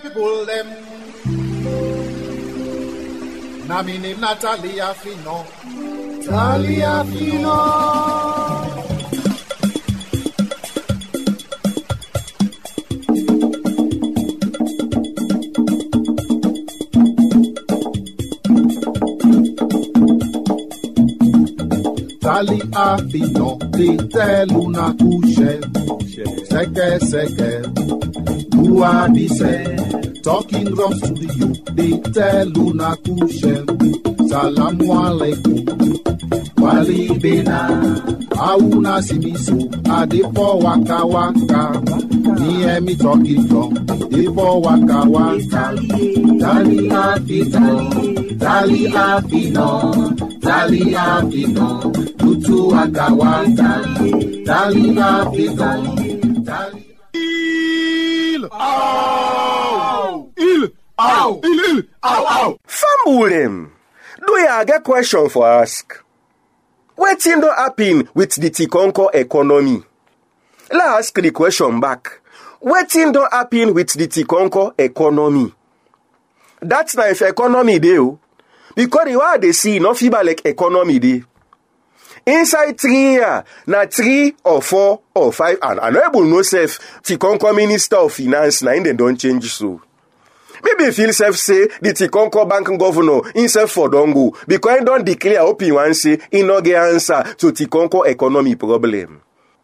people them. Na me name Natalia Fino. Talia Fino. Talia Fino, te luna couche. Seke, Lua dice, talking drum studio, they tell Luna Kushel, Salamu alaikum, Wali Bena, Auna Simisu, Adepo Waka Waka, me me talking drum, Depo Waka Waka, Tali Afino, Tutu Waka Waka, Tali Afino. Famulem, do you get question for ask? Wetin don happen with the Tikonko economy? Let's ask the question back. Wetin don happen with the Tikonko economy? That's not if economy dey o. Because the way they see no feeble like economy dey. Inside 3 years, na 3 or 4 or 5, and I no able no self Tikonko Minister of Finance na they don't change so. Maybe feel self say the Tikonko Bank Governor himself for don't go because he don't declare open one say he no get answer to Tikonko economy problem.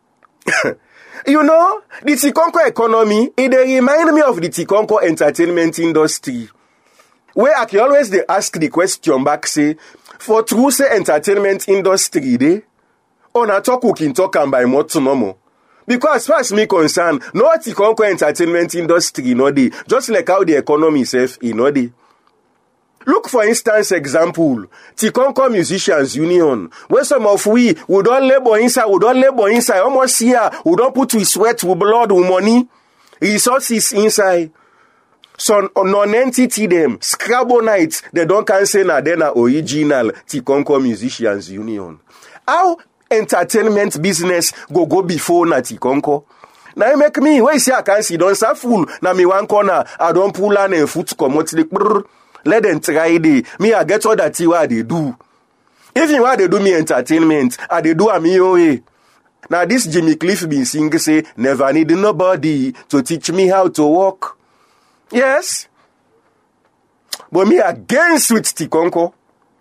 You know, the Tikonko economy, it remind me of the Tikonko entertainment industry. Where I can always they ask the question back say, for true say entertainment industry dey, on a talk we can talk and by more to normal. Because as far as me concerned, no Tikonko entertainment industry no dey, just like how the economy self e no dey. Look for instance example, Tikonko Musicians Union, where some of we don't labor inside, almost here, we don't put we sweat, we blood, we money, resources inside. Some non-entity them, Scrabble nights, they don't cancel na then original Tikonko Musicians Union. How entertainment business go before na Tikonko? Now make me, where you say I can see, don't say fool, na me one corner, I don't pull on and foot come out like brrr. Let them try it. Me, I get all that what they do. Even what they do me entertainment, I they do a me way. Now this Jimmy Cliff been sing say, never need nobody to teach me how to walk. Yes. But me against with Tikonko.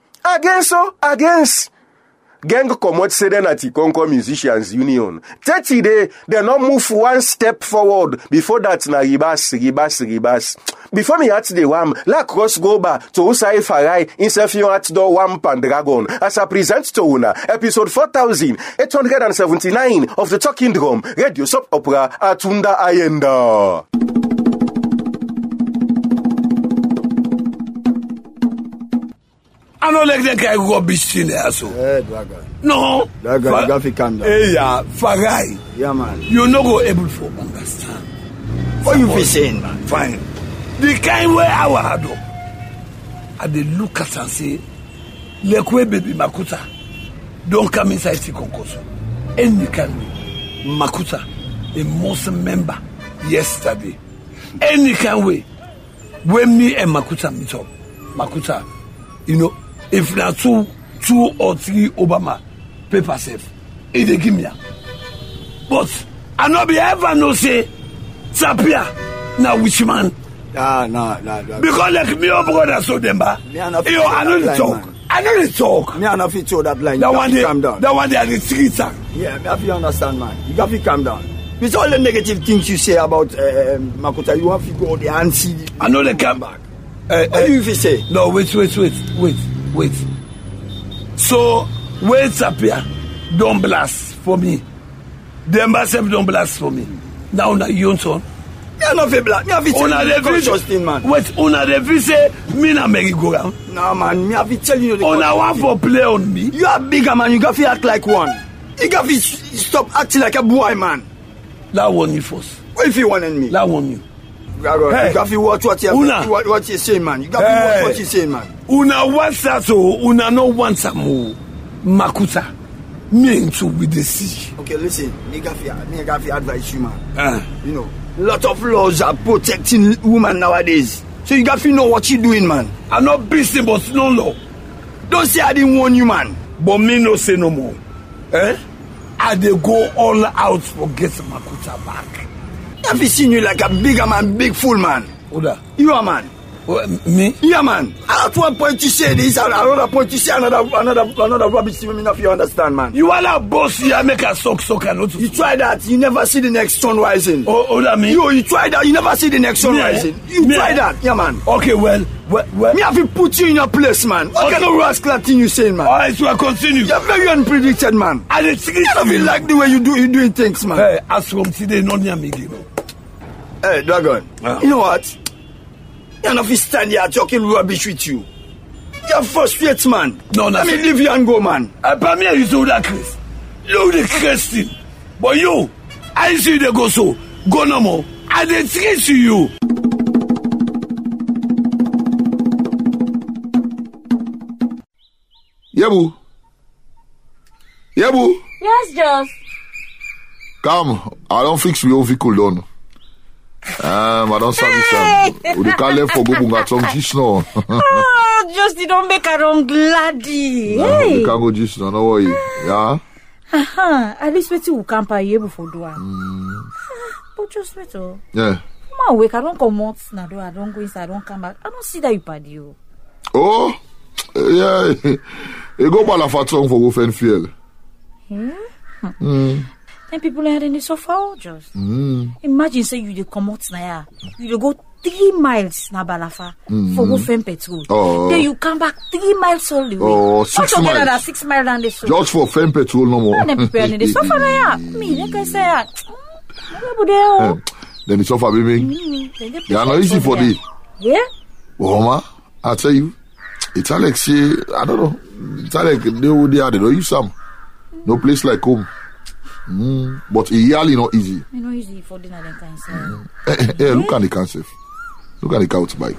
Against. Gang come out say then at Tikonko Musicians Union. 30 days, they not move one step forward. Before that, na ribas. Before me at the wham, la cross go back to Usai Farai, instead you at the Wham Pandragon. As I present to una, episode 4879 of the Talking Drum, Radio Soap Opera Atunda Ayenda. I don't like that guy who got bitch in there, so. Hey, Dragon. No. Dragon, you got to calm down. Hey, yeah, Farai. Yeah, man. You're not go able to understand. What you be saying, man? Fine. The kind way I was do, I dey look at and say, Lekwe baby Makuta, don't come inside Tikonko. Any kind way. Makuta, a Muslim member, yesterday. Any kind way. When me and Makuta meet up, Makuta, you know, if na two or three Obama paper safe, it they give me. But I no be ever no say Sapia na which man. No. Because like me your brother so them ba. I know the talk. Me I not fit to that line. That one calm down. That one they are the streets. Yeah, me have to understand, man. You got to calm down. With all the negative things you say about Makuta, you have to go there and see. I know they come back. What do you say? No, wait. So, wait Sapia, don't blast for me. The ambassador don't blast for me. Now, you son. Me are not blast. Me have to tell you the conscious thing, man. Wait, una the say me na merry-go-round. No, man. Me have to tell you the conscious thing. Una want for play on me. You are bigger, man. You got to act like one. You got to stop acting like a boy, man. That one you first. What if you want me? That one you. Hey. You got to watch what you're saying, man. You got to watch what you're saying, man. Una wants that so una no wants that more. Makuta. Me into with the sea. Okay, listen. Me got to advise you, man. You know, lot of laws are protecting women nowadays. So you got to know what you're doing, man. I'm not busy, but no law. Don't say I didn't warn you, man. But me no say no more. I dey go all out for get Makuta back. I've seen you like a bigger man, big fool, man. Oda. You are, man. Me? Yeah, man. At one point you say this, and at another point you say another rubbish. You mean if you understand, man. You are a boss here, make a sock and not. You try that, you never see the next sun rising. Oda me? You try that, you never see the next sun rising. You try that, yeah, man. Okay, well. Me have to put you in your place, man. What kind of rascal thing you saying, man? Alright, so I continue. You're very unpredicted, man. I don't feel like the way you doing things, man. Hey, as from today, no near me, Hey, Dragon. You know what? You're not stand here talking rubbish with you. You're frustrated, man. No, let me leave you and go, man. By me, you saw that Chris. You the Christian. But you, I see they go so. Go no more. I didn't trace you. Yebu. Yes, Joss. Come, I don't fix your vehicle done. I don't service we can't let for go bunga some just now. Oh, just you don't make her own gladdy. Hey. We can't go just now, no worry. Yeah? At least wait till we can't pay you before do. But just wait oh. Yeah. Come wake, I don't come out now, I don't go inside, I don't come back. I don't see that you party you. Oh, yeah. You go Balafat song for go fen fiel. And people are in the sofa just. Imagine say you come out now, you go 3 miles na Balafa for go fen petrol. Then you come back 3 miles all the way. Oh, 6 miles. That 6 miles down the sofa. Just for fen petrol no more. And people in the sofa now. Me, like I say, then the sofa baby. Yeah, not easy for the. Yeah. Oh, ma, I tell you, it's like say I don't know. It's like they don't use some. No place like home. But yearly not easy. It's not easy for dinner then cancer. Hey, look at the cancer. Look at the couch bike.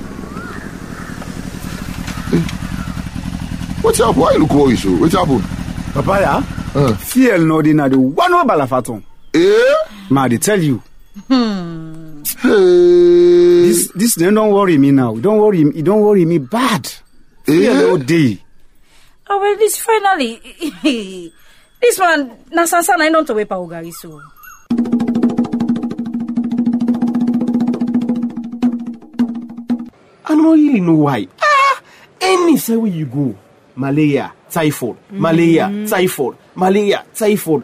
Hey. What's up? Why you look worried so? What's happened? Papa, Fiel no dinner the one way Balafaton. Ma, they tell you. Hey. This don't worry me now. Don't worry me bad. Fiel all day. Oh well, this finally. This one, na sansa na don't wait pa ugari so. I don't really know why. Any say where you go, malaria, typhoid, malaria, typhoid, malaria, typhoid.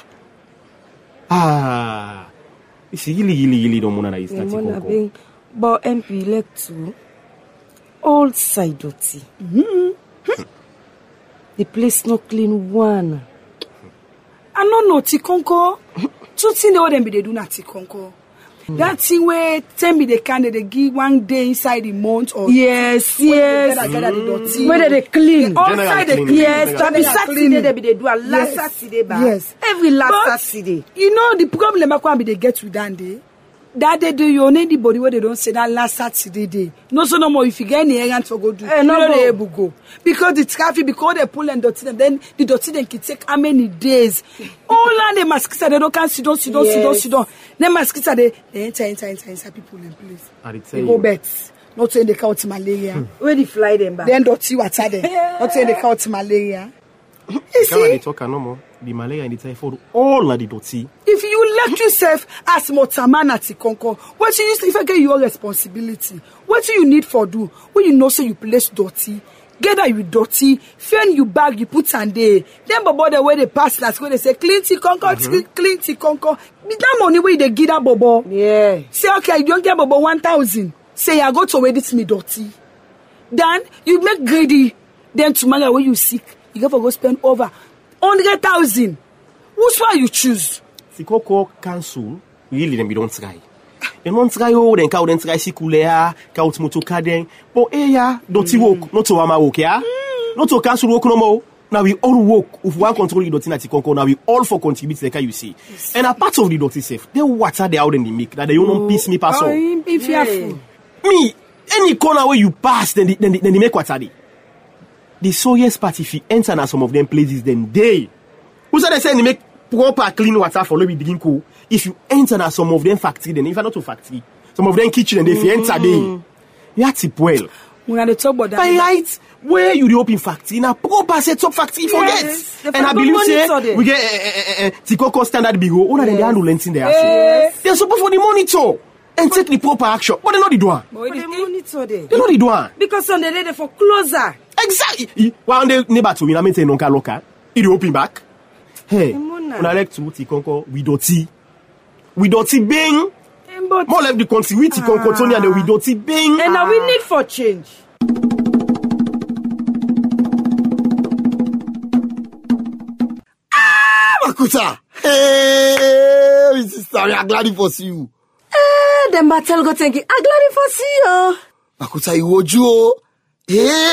It's really don't wanna is that you but MP like to all side dirty. The place not clean one. I don't know Tikonko. Two things they wouldn't be they do not Tikonko. That thing where tell me they can they give 1 day inside the month or yes. Where they clean. Outside they clean. Yes, every Saturday they do a last Saturday back. Yes. Every last Saturday. You know the problem I be they get with that day. That day do you need the body where they don't say that last Saturday day. No so no more if you get any errand for go do. No they able go. Because the traffic, because they pull and dirty them, then the dirty then can take how many days. All land the mosquitoes they don't can sit down. Then mosquitoes they enter inside people in place. They go bets. Not saying they count malaria. Where they fly them back. Then dirty water them. Not saying they count malaria. You see? They talk no more. The malaria and the typhoid, all are the dirty. If you let yourself as Motaman at Tikonko, what you if I get your responsibility, what do you need for do? When you know so you place dirty, get that you dirty, fan you bag, you put and there. Then bobo the way they pass that's when they say clean Tikonko, clean Tikonko. That money where they give that bobo. Yeah. Say okay, you don't get bobo 1,000. Say I go to where it's me dirty. Then you make greedy. Then tomorrow when you sick, you go for go spend over 100,000. Who's why you choose? Sikoko cancel, really them don't try. And one try then cow then try sikulea, cow moto kaden. But don't work, not to ama work, yeah? Not to cancel work no more. Now we all work. If one control the dirty Tikonko, now we all for contribute to the you see. Yes. And a part of the dirty safe, they water they out in the milk that they don't piss me pass on. Me, any corner where you pass, then they make water they. The soyest part, if you enter na some of them places, then they. Who said they say they make proper clean water for lobby digging cool? if you enter na some of them factory, then if not to factory, some of them kitchen, and if you enter there, you have tip well. When they talk about that, by right, where you the open factory, na proper setup factory, yes, forget. And I believe say we get Tikoko standard big one of them they handle anything there. Yes. They're supposed for the monitor and take the proper action, but they know the doing. But they monitor there. They know the doing. Because on the day they for closer. Exactly. One day neighbor to me, I maintain local. It open back. Hey, when I like to Tikoko, we dirty bang. More like the country with Tikoko, Tony and we dirty bang. And now we need for change. Makuta! Hey, sister, I'm glad for see you. The Mattel go thank you. I'm glad for see you. Makuta, you wojo. Hey!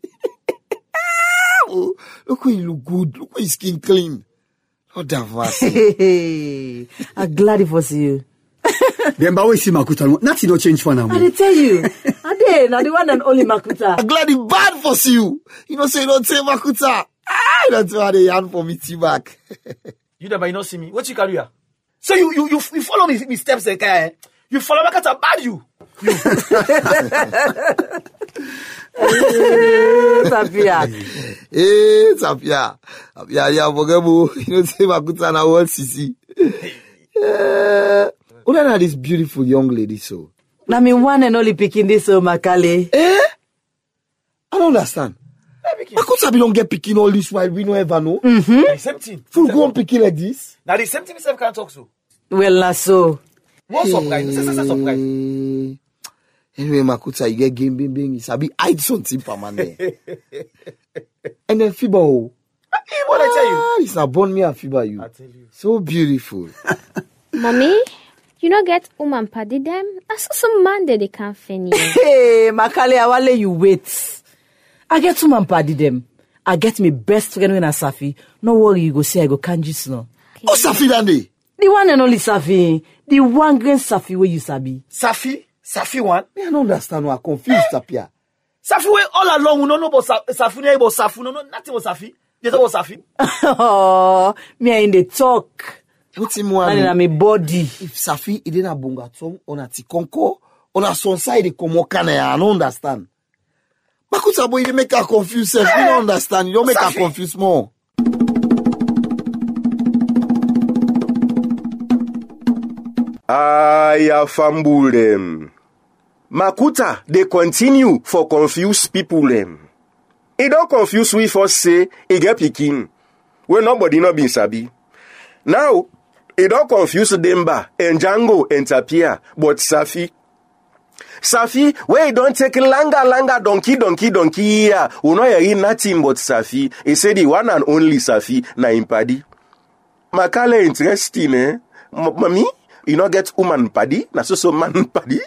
Oh, look how you look good. Look how your skin clean. Not that fast. Hey, I'm glad for see you. Then but we see Makuta. Nothing no change for now. I tell you. I now the one and only Makuta. I'm glad it's bad for see you. You know, say don't say Makuta. That's why they hand for me tea back. You never not see me. What you carry here? So you follow me steps, okay? You follow me, I bad you. Tapia. Hey, Tapia. Yeah, Bogabo. You know, say Makuta na world CC. Who are this beautiful young lady so? Na me one and only picking this so Makale. I don't understand. Makuta be don't get picking all this while we no ever know. The same thing. Full grown picking like this. Now the same thing we can't talk so. Well, na so. What's up, guys? Say some guys. Anyway, Makuta, you get game bing. It's a bit hide something for man there. And then Fiba, What I tell you? It's not born me a Fiba you. I tell you. So beautiful. Mommy, you not get woman paddy them? I saw some man that they can't finish. Hey, Makale, I will let you wait. I get 2 man party them. I get me best friend when I Safi. No worry, you go say I go Kanji no. Okay. Oh, Safi Dande. The one and only Safi. The one grand Safi where you sabi. Safi one? I don't understand why I'm confused, Tapia. Safi where all along we don't know about Safi, no, nothing about Safi. You know about Safi? Oh, me I in the talk. What's him one? And in my body. If Safi it didn't bunga tongue on a Tikonko, on a son side the Komokane, I don't understand. Makuta boy, you make her confused. You don't understand. You don't make her confused more. I fumble them. Makuta, they continue for confuse people them. It don't confuse we first say, it get picking. When nobody not been sabi. Now, it don't confuse Demba and Django and Tapia, but Safi, where it don't take langa, donkey here. We know you nothing but Safi. He said the one and only Safi, na impadi. Makale interesting, eh? Mami, you not get woman paddy, na so man paddy.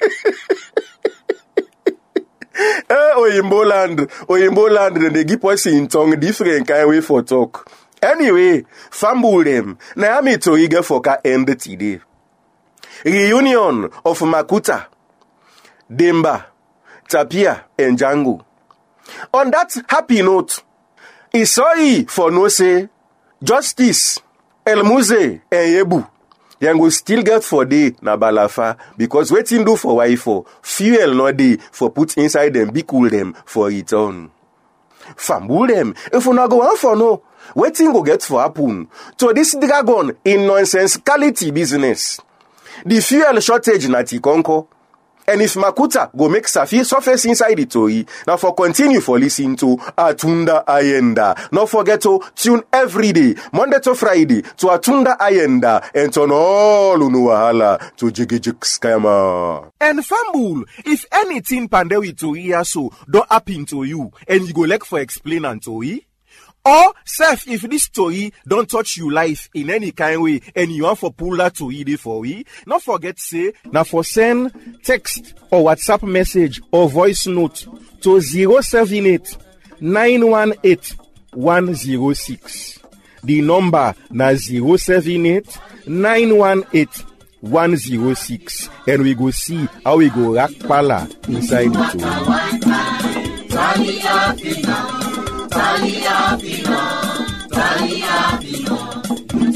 Oyimbo land, they give us in tongue different kind way for talk. Anyway, fumble them. Naomi Toriga Foka end today. Reunion of Makuta, Demba, Tapia, and Django. On that happy note, it's sorry for no say, Justice, El Muse, and Yebu. They go still get for day na balafa because waiting do for why for fuel no day for put inside them, be cool them for return. Fumble them. If you not go on for no, waiting go get for happen. So this dragon in nonsensicality business. The fuel shortage na Tikonko. And if Makuta go make Safi surface inside the toy, now for continue for listening to Atunda Ayenda. Not forget to tune every day, Monday to Friday, to Atunda Ayenda, and turn all unuahala to Jigijik Scammer. And fumble, if anything pandewi to hear so, don't happen to you, and you go like for explain and to he. Or, self, if this story don't touch you life in any kind way and you want for pull that to read it for we, not forget say, now for send text or WhatsApp message or voice note to 078 918 106. The number na 078 918 106. And we go see how we go rack pala inside the story.